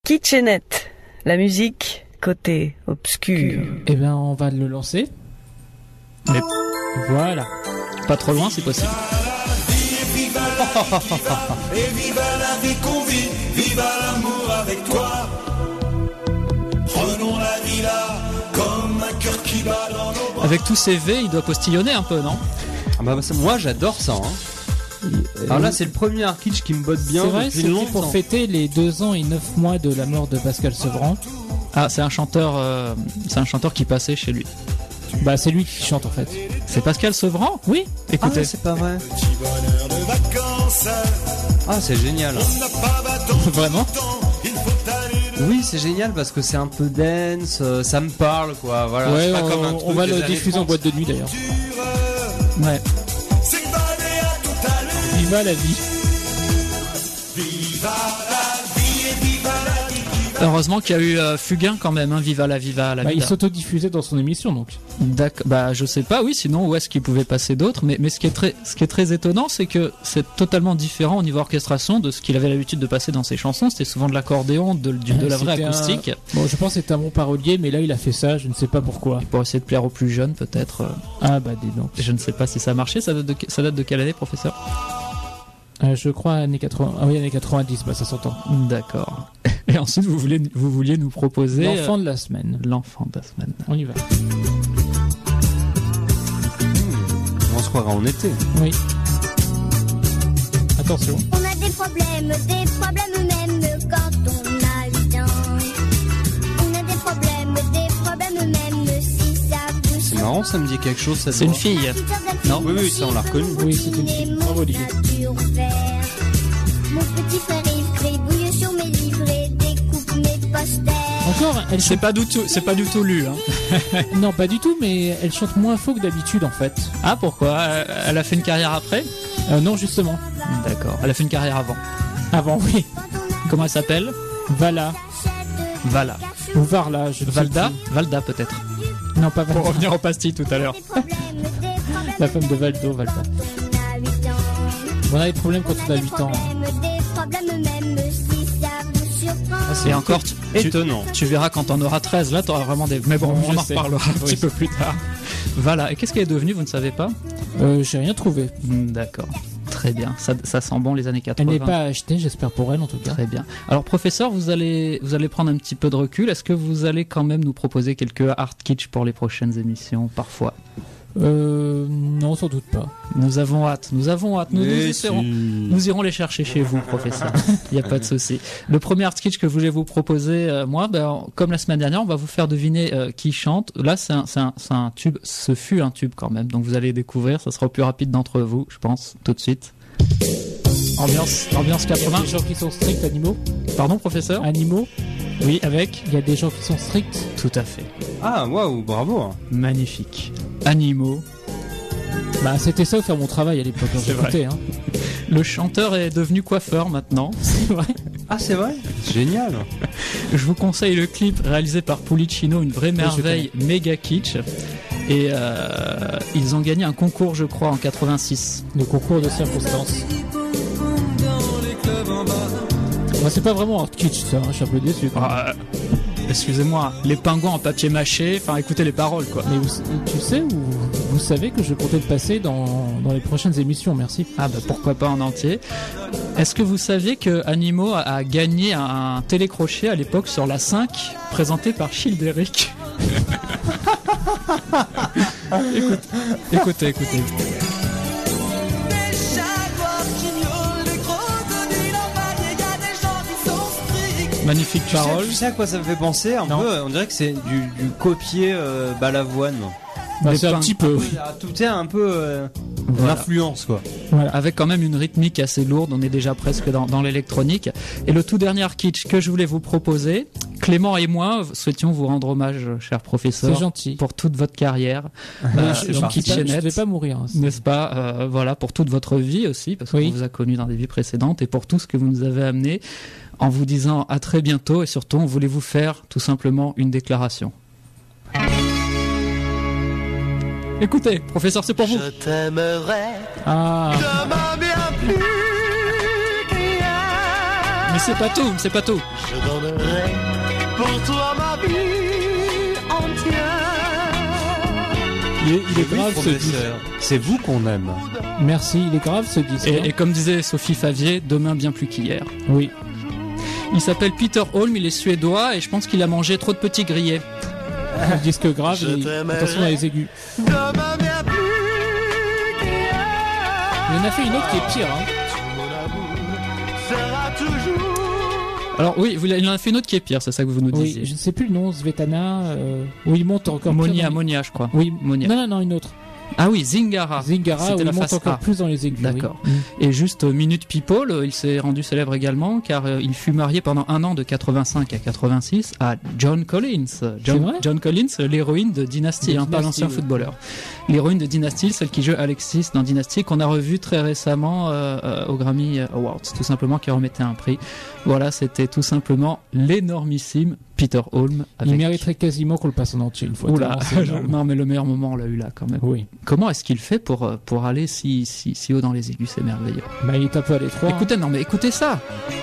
Kitchenette, la musique côté obscur. Eh bien, on va le lancer. Mais voilà. Pas trop loin, c'est possible. Et viva la vie qu'on vit, viva l'amour avec toi. Prenons la vie là, comme un cœur qui bat dans nos bras. Avec tous ces V, il doit postillonner un peu, non? Ah bah, moi j'adore ça. Alors là, c'est le premier art kitsch qui me botte bien. C'est vrai, depuis c'était longtemps. pour fêter les 2 ans et 9 mois de la mort de Pascal Sevran. Ah, c'est un chanteur qui passait chez lui. Bah, c'est lui qui chante en fait. C'est Pascal Sevran? Oui. Écoutez. Ah, c'est pas vrai. Petit bonheur de vacances, Ah, c'est génial. on n'a pas bâton. Vraiment? Il faut aller de Oui, c'est génial parce que c'est un peu dance, ça me parle quoi. Voilà, Ouais, c'est pas comme un on truc va des le années diffuser en 30. boîte de nuit d'ailleurs. Ouais. s'évader à tout aller. Viva la vie. Viva la vie et viva la vie. Heureusement qu'il y a eu Fugain quand même, hein. Viva la Bah, il vida. s'autodiffusait dans son émission donc. D'accord. Bah, je sais pas, oui, sinon où est-ce qu'il pouvait passer d'autres, mais ce qui est très étonnant, c'est que c'est totalement différent au niveau orchestration de ce qu'il avait l'habitude de passer dans ses chansons. C'était souvent de l'accordéon, de la vraie C'était acoustique. Bon, je pense que c'était un bon parolier, mais là il a fait ça, je ne sais pas pourquoi. Pour essayer de plaire aux plus jeunes, peut-être. Ah bah dis donc. Je ne sais pas si ça a marché. Ça date de quelle année, professeur? Je crois années 80. Ah oui, années 90, bah ça s'entend. D'accord. Et ensuite, vous vouliez nous proposer L'enfant de la semaine. l'enfant de la semaine. On y va. On se croirait en été. Oui. Attention. On a des problèmes même quand on a 8 ans. On a des problèmes même si ça vous C'est marrant, ça me dit quelque chose cette C'est une voix. fille. Non. Oui, ça on l'a reconnu. Oui, c'est une fille. Bravo, Olivier. Mon petit frère Yves gribouille sur mes livres et découpe mes posters. Encore, elle C'est chante... pas du tout lu, hein. Non, pas du tout, mais elle chante moins faux que d'habitude en fait. Ah, pourquoi? Elle a fait une carrière après? Non, justement. D'accord. Elle a fait une carrière avant. Avant, oui. Comment elle s'appelle? Vala. Vala. Ou Varla, je ne sais Valda? plus. Valda, peut-être. Non, pas Valda. Pour revenir au pastis tout à l'heure. La femme de Valdo, Valda. On a des problèmes quand on a 8 ans. Et encore, Étonnant. tu verras quand on aura 13, là t'auras vraiment des... Mais bon, Bon, on je en sais. reparlera un Oui. petit peu plus tard. Voilà, et qu'est-ce qu'elle est devenue, vous ne savez pas? J'ai rien trouvé. D'accord, très bien, ça sent bon les années 80. Elle n'est pas achetée, j'espère pour elle en tout cas. Très bien. Alors professeur, vous allez prendre un petit peu de recul. Est-ce que vous allez quand même nous proposer quelques art kitsch pour les prochaines émissions, parfois? Non, sans doute pas. Nous avons hâte. Nous Mais essaierons. si. Nous irons les chercher chez vous, professeur. Il n'y a pas de souci. Le premier art sketch que je voulais vous proposer, comme la semaine dernière, on va vous faire deviner qui chante. Là, c'est un tube. Ce fut un tube quand même. Donc vous allez découvrir. Ça sera au plus rapide d'entre vous, je pense, tout de suite. Ambiance Il y a 80. des gens qui sont stricts, animaux. Pardon, professeur? Animaux. Oui, avec. Il y a des gens qui sont stricts. Tout à fait. Ah, waouh, bravo. Magnifique. Animaux. Bah, c'était ça, faire mon travail à l'époque quand C'est vrai. j'écoutais. Hein. Le chanteur est devenu coiffeur maintenant. C'est vrai. Ah, c'est vrai. Génial. Je vous conseille le clip réalisé par Pulicino, une vraie merveille, méga kitsch. Et ils ont gagné un concours, je crois, en 86. Le concours de circonstances. Bah, c'est pas vraiment art kitsch ça, hein, je suis un peu déçu. Quand même. Ah, excusez-moi, les pingouins en papier mâché, enfin écoutez les paroles quoi. Mais tu sais ou vous savez que je comptais le passer dans les prochaines émissions, merci. Ah bah pourquoi pas en entier. Est-ce que vous saviez que Animo a gagné un télécrochet à l'époque sur la 5 présenté par Childéric? Écoutez. Magnifique parole. Tu sais à quoi ça me fait penser un Non. peu? On dirait que c'est du copier Balavoine. Bah, Les c'est un ping- petit peu. Oui, tout est un peu Voilà. l'influence quoi. Avec quand même une rythmique assez lourde, on est déjà presque dans l'électronique. Et le tout dernier kitsch que je voulais vous proposer, Clément et moi souhaitions vous rendre hommage, cher professeur, C'est gentil. pour toute votre carrière. Je dans ne Kitchenette. vais pas mourir. Hein, c'est- N'est-ce pas voilà, pour toute votre vie aussi, parce qu'on Oui. vous a connu dans des vies précédentes, et pour tout ce que vous nous avez amené, en vous disant à très bientôt, et surtout, on voulait vous faire tout simplement une déclaration. Écoutez, professeur, c'est pour vous. Je t'aimerai Ah, demain bien plus qu'hier. Mais c'est pas tout, c'est pas tout. Je donnerai pour toi ma vie entière. Il est grave ce disque. Professeur, c'est vous qu'on aime. Merci, il est grave ce disque. Et comme disait Sophie Favier, demain bien plus qu'hier. Oui. Il s'appelle Peter Holm, il est suédois et je pense qu'il a mangé trop de petits grillés. Un disque grave, Je et t'aimerai. attention à les aigus. Demain bien plus qu'hier. Il en a fait une autre qui est pire. Hein. Mon amour sera toujours. Alors oui, il en a fait une autre qui est pire, c'est ça que vous nous Oui, disiez. je ne sais plus le nom, Svetana. Où il monte encore Monia, plus. Monia, je crois. Oui, Monia. Non, une autre. Ah oui, Zingara. Zingara, où C'était il la monte face encore A. plus dans les aigus. D'accord. Oui. Et juste Minute People, il s'est rendu célèbre également car il fut marié pendant un an de 85 à 86 à John Collins. vrai John Collins, l'héroïne de Dynasty, De pas Dynasty, l'ancien oui. footballeur. L'héroïne de Dynasty, celle qui joue Alexis dans Dynasty, qu'on a revu très récemment au Grammy Awards, tout simplement, qui remettait un prix. Voilà, c'était tout simplement l'énormissime Peter Holm. Il mériterait quasiment qu'on le passe en entier une fois. Oula, tellement c'est énorme. non mais le meilleur moment on l'a eu là quand même. Oui. Comment est-ce qu'il fait pour aller si haut dans les aigus, c'est merveilleux. Bah, il est un peu à l'étroit. Écoutez, non mais écoutez ça.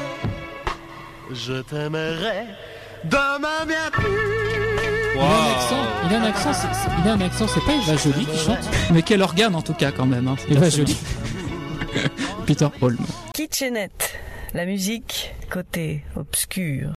Je t'aimerai demain bien plus. Il a un accent, c'est pas Eva Jolie qui chante. Mais quel organe en tout cas quand même. Hein. Eva Jolie. Peter Holm. Kitchenette, la musique côté obscur.